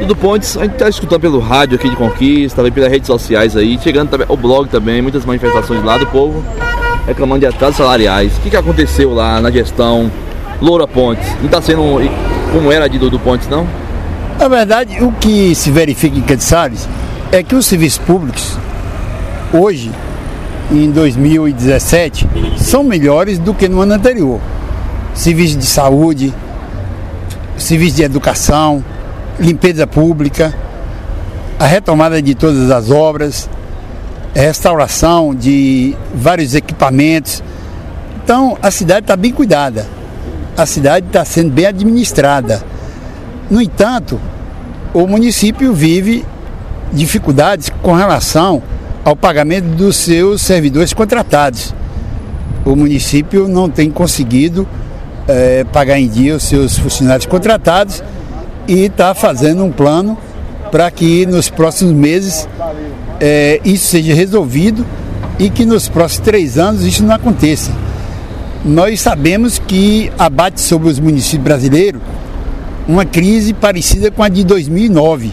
do Pontes, a gente está escutando pelo rádio aqui de Conquista, também pelas redes sociais aí, chegando também o blog também, muitas manifestações lá do povo reclamando de atrasos salariais. O que aconteceu lá na gestão Loura Pontes? Não está sendo como era do Pontes, não? Na verdade, o que se verifica em Caniçares é que os serviços públicos, hoje, em 2017, são melhores do que no ano anterior. Serviço de saúde, serviço de educação, limpeza pública, a retomada de todas as obras, restauração de vários equipamentos. Então, a cidade está bem cuidada, a cidade está sendo bem administrada. No entanto, o município vive dificuldades com relação ao pagamento dos seus servidores contratados. O município não tem conseguido pagar em dia os seus funcionários contratados e está fazendo um plano para que nos próximos meses isso seja resolvido e que nos próximos 3 anos isso não aconteça. Nós sabemos que abate sobre os municípios brasileiros uma crise parecida com a de 2009.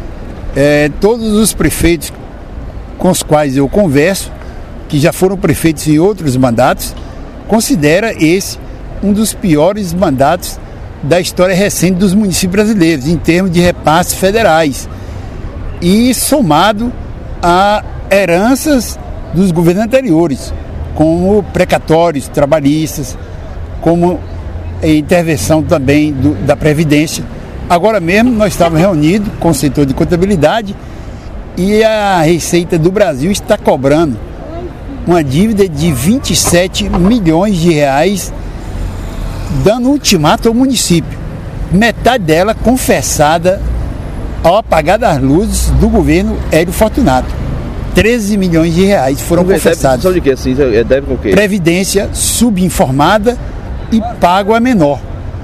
Todos os prefeitos com os quais eu converso, que já foram prefeitos em outros mandatos, considera esse um dos piores mandatos da história recente dos municípios brasileiros, em termos de repasses federais, e somado a heranças dos governos anteriores, como precatórios trabalhistas, como intervenção também da Previdência. Agora mesmo nós estávamos reunidos com o setor de contabilidade e a Receita do Brasil está cobrando uma dívida de 27 milhões de reais, dando ultimato ao município. Metade dela confessada ao apagar das luzes do governo Hélio Fortunato. 13 milhões de reais foram confessados. Sabe de que assim? Deve com o quê? Previdência subinformada e pago a menor.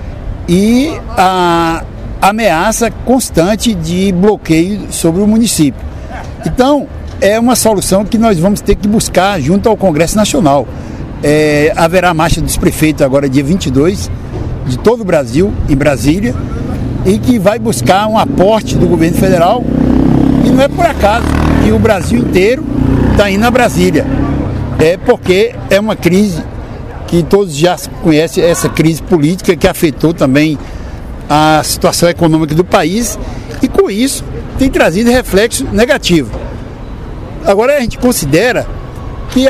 E a ameaça constante de bloqueio sobre o município. Então, é uma solução que nós vamos ter que buscar junto ao Congresso Nacional. Haverá marcha dos prefeitos agora dia 22, de todo o Brasil, em Brasília, e que vai buscar um aporte do governo federal. E não é por acaso que o Brasil inteiro está indo a Brasília. Porque é uma crise que todos já conhecem, essa crise política que afetou também a situação econômica do país, e com isso tem trazido reflexo negativo. Agora a gente considera que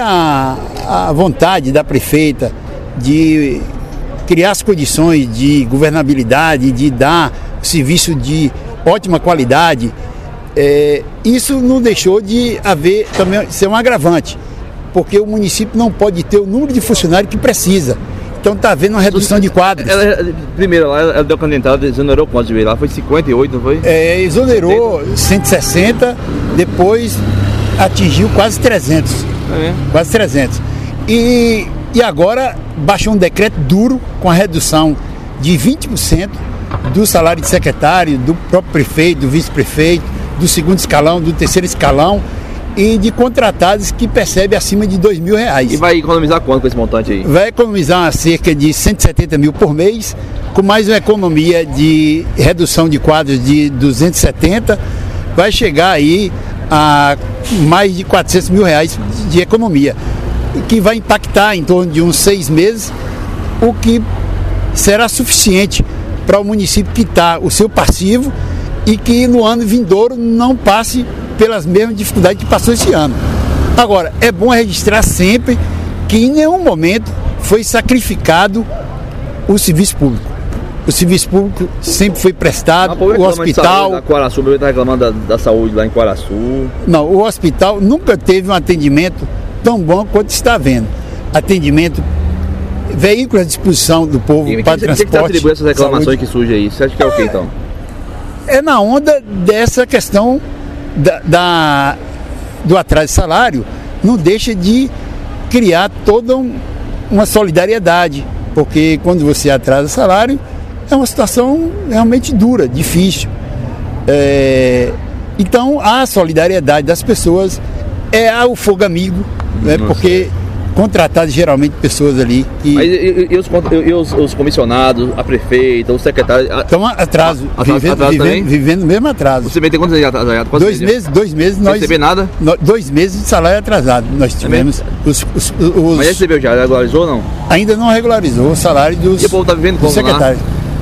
a vontade da prefeita de criar as condições de governabilidade, de dar serviço de ótima qualidade, isso não deixou de haver também ser um agravante, porque o município não pode ter o número de funcionários que precisa. Então está havendo uma redução de quadros. Primeiro lá, ela deu candidatada, exonerou quantos de vez lá? Foi 58, não foi? Exonerou 160, depois atingiu quase 300. Quase 300. E agora baixou um decreto duro com a redução de 20% do salário de secretário, do próprio prefeito, do vice-prefeito, do segundo escalão, do terceiro escalão, e de contratados que percebem acima de R$2.000. E vai economizar quanto com esse montante aí? Vai economizar cerca de 170 mil por mês, com mais uma economia de redução de quadros de 270, vai chegar aí a mais de R$400 mil de economia, que vai impactar em torno de uns 6 meses, o que será suficiente para o município quitar o seu passivo e que no ano vindouro não passe pelas mesmas dificuldades que passou esse ano. Agora, é bom registrar sempre que em nenhum momento foi sacrificado o serviço público. O serviço público sempre foi prestado, o hospital... A Quaraçu, está reclamando da saúde lá em Quaraçu. Não, o hospital nunca teve um atendimento tão bom quanto está havendo. Atendimento, veículos à disposição do povo para transporte. O que está atribuindo essas reclamações saúde que surgem aí? Você acha que é o quê, então? É na onda dessa questão do atraso de salário, não deixa de criar toda uma solidariedade, porque quando você atrasa salário, é uma situação realmente dura, difícil. Então, a solidariedade das pessoas é o fogo amigo, né? Porque contratadas geralmente pessoas ali. Mas e os comissionados, a prefeita, o secretário? Estão atraso, vivendo mesmo atraso. Você tem quantos anos atrasado? 2 meses nós... Não receber nada? 2 meses de salário atrasado. Nós tivemos Mas recebeu já, regularizou ou não? Ainda não regularizou o salário dos... E o povo está vivendo como secretários.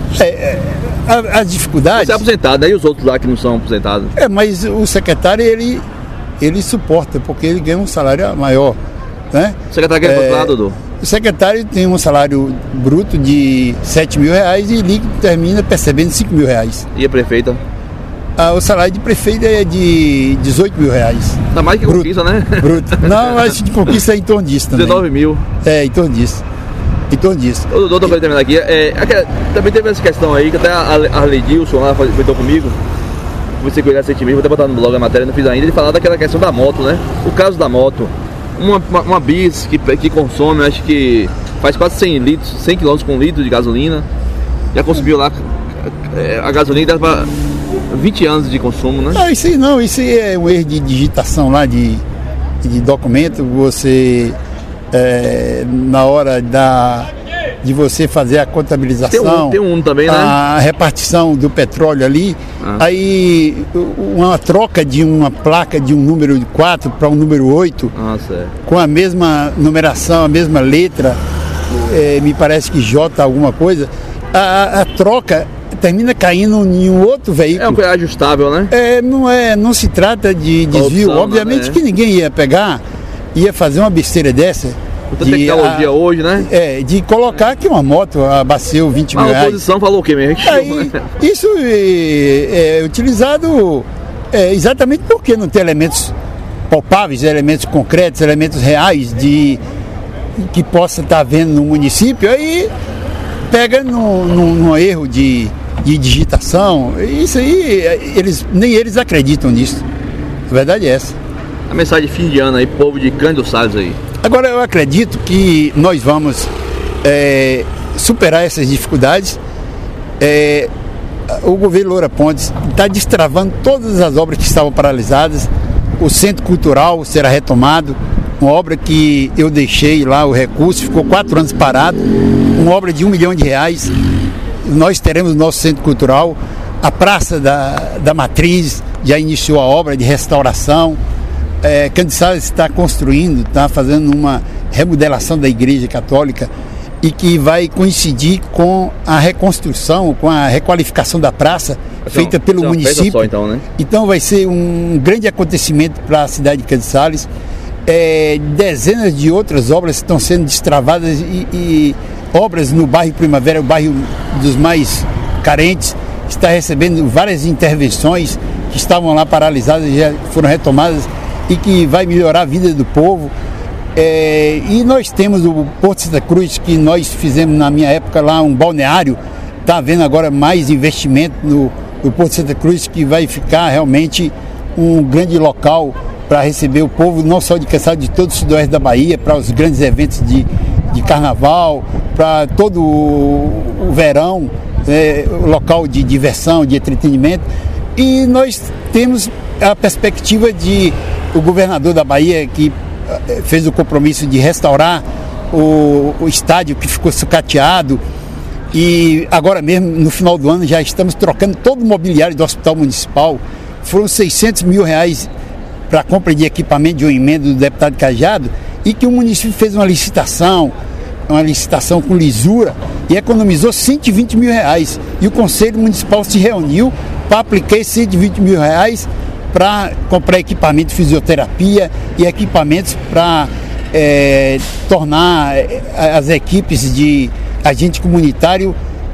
As dificuldades... Você é aposentado, né? E os outros lá que não são aposentados? Mas o secretário, ele suporta, porque ele ganha um salário maior, né? O secretário ganha quanto lá, Dudu? O secretário tem um salário bruto de R$7.000 e líquido termina percebendo R$5.000. E a prefeita? O salário de prefeito é de R$18.000. Tá mais que bruto, conquista, né? Bruto. Não, acho que conquista é em torno disso também. 19 mil. Em torno disso. O doutor foi terminar aqui. Também teve essa questão aí, que até a Arledilson lá comentou comigo. Comecei com ele recentemente, vou até botar no blog a matéria, não fiz ainda. Ele falava daquela questão da moto, né? O caso da moto. Uma bis que consome, acho que faz quase 100 km com 1 litro de gasolina. Já consumiu lá. A gasolina dá para 20 anos de consumo, né? Isso aí é um erro de digitação lá de documento. Você, na hora de você fazer a contabilização, tem um também, né? A repartição do petróleo ali, aí uma troca de uma placa de um número 4 para um número 8, com a mesma numeração, a mesma letra, me parece que J alguma coisa, a troca termina caindo em um outro veículo. É uma coisa ajustável, né? Não se trata de desvio. Obviamente que ninguém ia fazer uma besteira dessa. Muita tecnologia hoje, né? De colocar que uma moto abasteceu R$20.000. A oposição falou o quê mesmo? Isso é utilizado exatamente porque não tem elementos palpáveis, elementos concretos, elementos reais que possa estar havendo no município. Aí pega num erro de digitação. Isso aí, nem eles acreditam nisso. A verdade é essa. A mensagem de fim de ano aí, povo de Cândido Salles aí. Agora, eu acredito que nós vamos superar essas dificuldades. O governo Loura Pontes está destravando todas as obras que estavam paralisadas. O Centro Cultural será retomado, uma obra que eu deixei lá, o recurso, ficou 4 anos parado, uma obra de R$1 milhão. Nós teremos o nosso Centro Cultural. A Praça da Matriz já iniciou a obra de restauração. Cândido Salles está construindo, está fazendo uma remodelação da Igreja Católica e que vai coincidir com a reconstrução, com a requalificação da praça feita pelo município. Só, então, né? Então vai ser um grande acontecimento para a cidade de Cândido Salles. Dezenas de outras obras estão sendo destravadas e obras no bairro Primavera, o bairro dos mais carentes, está recebendo várias intervenções que estavam lá paralisadas, já foram retomadas, e que vai melhorar a vida do povo. E nós temos o Porto Santa Cruz, que nós fizemos na minha época lá um balneário. Está havendo agora mais investimento no Porto Santa Cruz, que vai ficar realmente um grande local para receber o povo, não só de Caçado, de todo o sudoeste da Bahia, para os grandes eventos de carnaval, para todo o verão, local de diversão, de entretenimento. E nós temos a perspectiva de o governador da Bahia, que fez o compromisso de restaurar o estádio que ficou sucateado, e agora mesmo, no final do ano, já estamos trocando todo o mobiliário do Hospital Municipal. Foram R$600 mil para a compra de equipamento de uma emenda do deputado Cajado, e que o município fez uma licitação com lisura e economizou R$120 mil. E o Conselho Municipal se reuniu para aplicar esses R$120 mil para comprar equipamento de fisioterapia e equipamentos para tornar as equipes de agente comunitário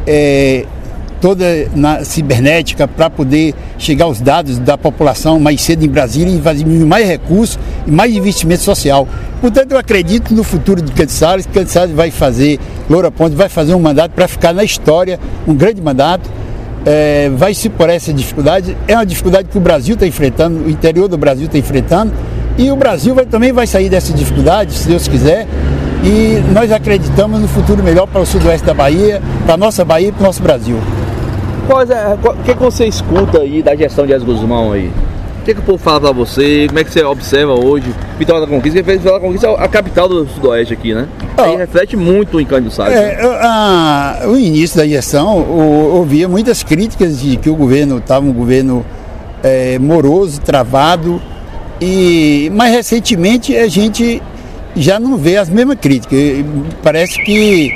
toda na cibernética, para poder chegar aos dados da população mais cedo em Brasília e fazer mais recursos e mais investimento social. Portanto, eu acredito no futuro de Cândido Salles. Cândido Salles vai fazer, Loura Pontes vai fazer um mandato para ficar na história, um grande mandato. Vai superar essa dificuldade. É uma dificuldade que o Brasil está enfrentando, o interior do Brasil está enfrentando, e o Brasil também vai sair dessa dificuldade, se Deus quiser, e nós acreditamos no futuro melhor para o sudoeste da Bahia, para a nossa Bahia e para o nosso Brasil. O que você escuta aí da gestão de Dias Guzmão aí? O que o povo fala pra você? Como é que você observa hoje Vitória da Conquista? Porque Vitória da Conquista é a capital do Sudoeste aqui, né? E reflete muito em Cândido Salles. O início da gestão, ouvia muitas críticas de que o governo estava um governo moroso, travado, mas recentemente a gente já não vê as mesmas críticas. Parece que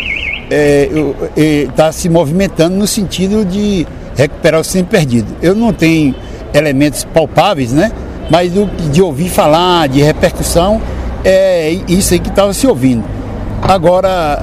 está se movimentando no sentido de recuperar o tempo perdido. Eu não tenho elementos palpáveis, né? Mas de ouvir falar, de repercussão, é isso aí que estava se ouvindo. Agora,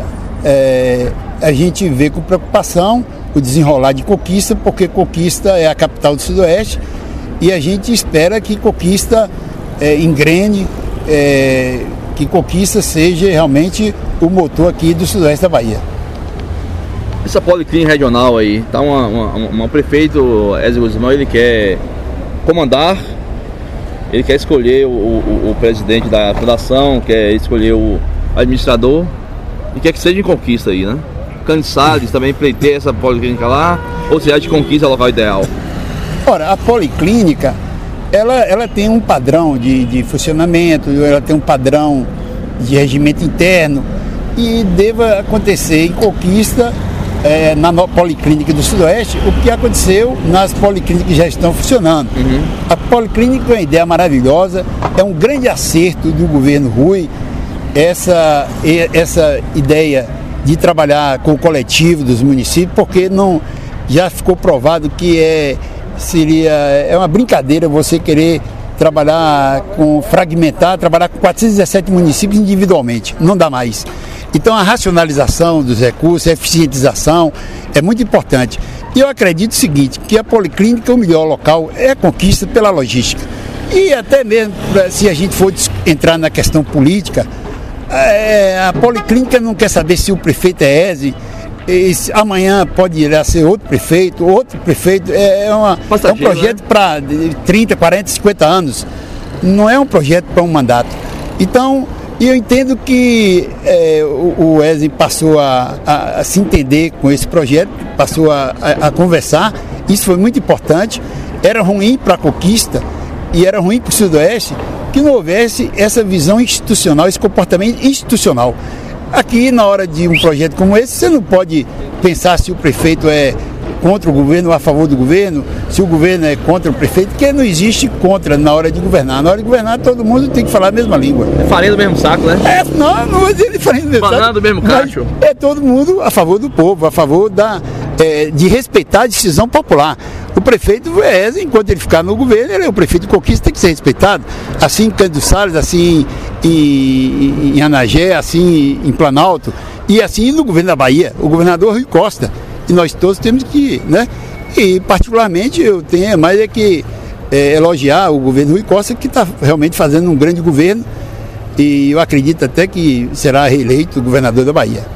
a gente vê com preocupação o desenrolar de Conquista, porque Conquista é a capital do Sudoeste e a gente espera que Conquista engrene, que Conquista seja realmente o motor aqui do Sudoeste da Bahia. Essa policlínica regional aí, tá um prefeito, Ezio Guzmão, ele quer comandar, ele quer escolher o presidente da fundação, quer escolher o administrador e quer que seja em Conquista aí, né? Cândido Salles também pleiteia essa policlínica lá, ou se é de Conquista o local ideal? Ora, a policlínica, ela tem um padrão de funcionamento, ela tem um padrão de regimento interno e deva acontecer em Conquista, na Policlínica do Sudoeste, o que aconteceu nas policlínicas que já estão funcionando. A Policlínica é uma ideia maravilhosa, é um grande acerto do governo Rui, essa ideia de trabalhar com o coletivo dos municípios, porque já ficou provado que é uma brincadeira você querer trabalhar trabalhar com 417 municípios individualmente, não dá mais. Então a racionalização dos recursos, a eficientização é muito importante. E eu acredito o seguinte, que a Policlínica, o melhor local é a Conquista pela logística. E até mesmo, se a gente for entrar na questão política, a Policlínica não quer saber se o prefeito é Ezio, amanhã pode ir a ser outro prefeito, é um projeto, né, para 30, 40, 50 anos, não é um projeto para um mandato. Então, eu entendo que o Ezio passou a se entender com esse projeto, passou a conversar, isso foi muito importante. Era ruim para a Conquista e era ruim para o Sudoeste que não houvesse essa visão institucional, esse comportamento institucional. Aqui, na hora de um projeto como esse, você não pode pensar se o prefeito é contra o governo ou a favor do governo, se o governo é contra o prefeito, porque não existe contra na hora de governar. Na hora de governar, todo mundo tem que falar a mesma língua. É farinha do mesmo saco, né? Não vou dizer de farinha do mesmo saco. Do mesmo cacho. É todo mundo a favor do povo, a favor de respeitar a decisão popular. O prefeito, enquanto ele ficar no governo, ele é o prefeito de Conquista, tem que ser respeitado. Assim em Cândido Salles, assim em Anagé, assim em Planalto, e assim no governo da Bahia, o governador Rui Costa. E nós todos temos que, né? E particularmente eu tenho mais que elogiar o governo Rui Costa, que está realmente fazendo um grande governo, e eu acredito até que será reeleito governador da Bahia.